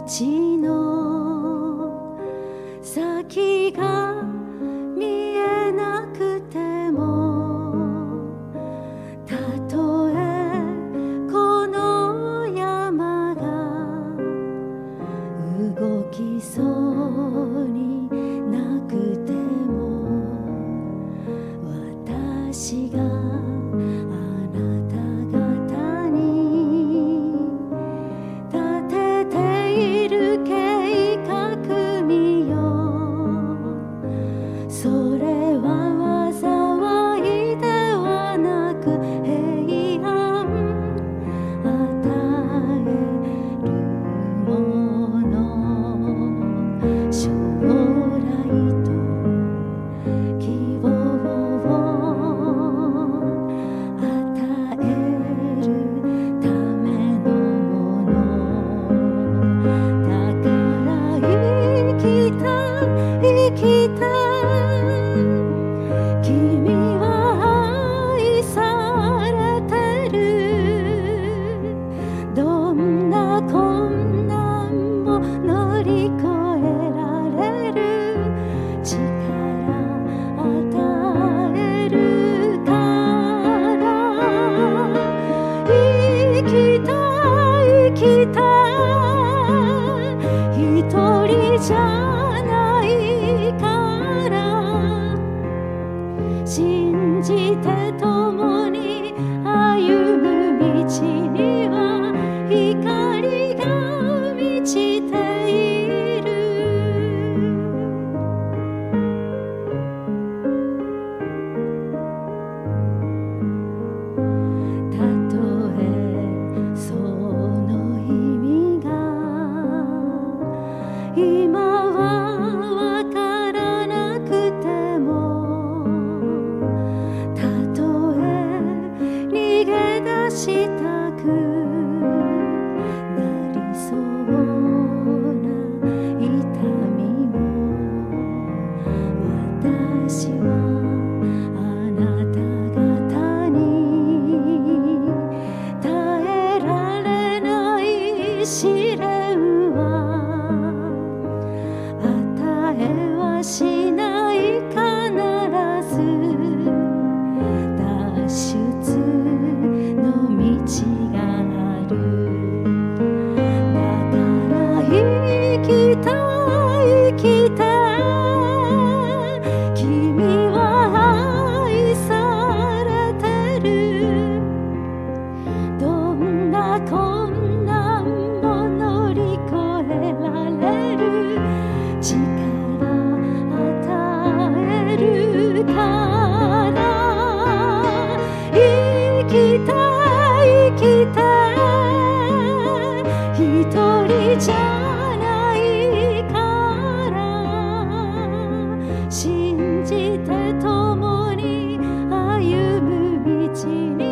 の先が見えなくても、たとえこの山が動きそうになくても、私があなた方に立てている計画見よ。それは災いではなく平安与えるもの。将来と希望を与えるためのもの。だから生きた生きた、君は愛されてる。どんな困難も乗り越えられる力与えるから。生きた生きた、一人じゃないから。信じて共に歩む道には光が満ちている。たとえその意味が今はわからなくても、たとえ逃げ出したくなりそうな痛みも、私はあなた方に耐えられない試練は与えはしない。必ず脱出の道がある。だから生きた生きた、君は愛されてる。どんな困難も乗り越えられる力与えるから。生きた生きた、一人じゃないから。信じて共に歩む道に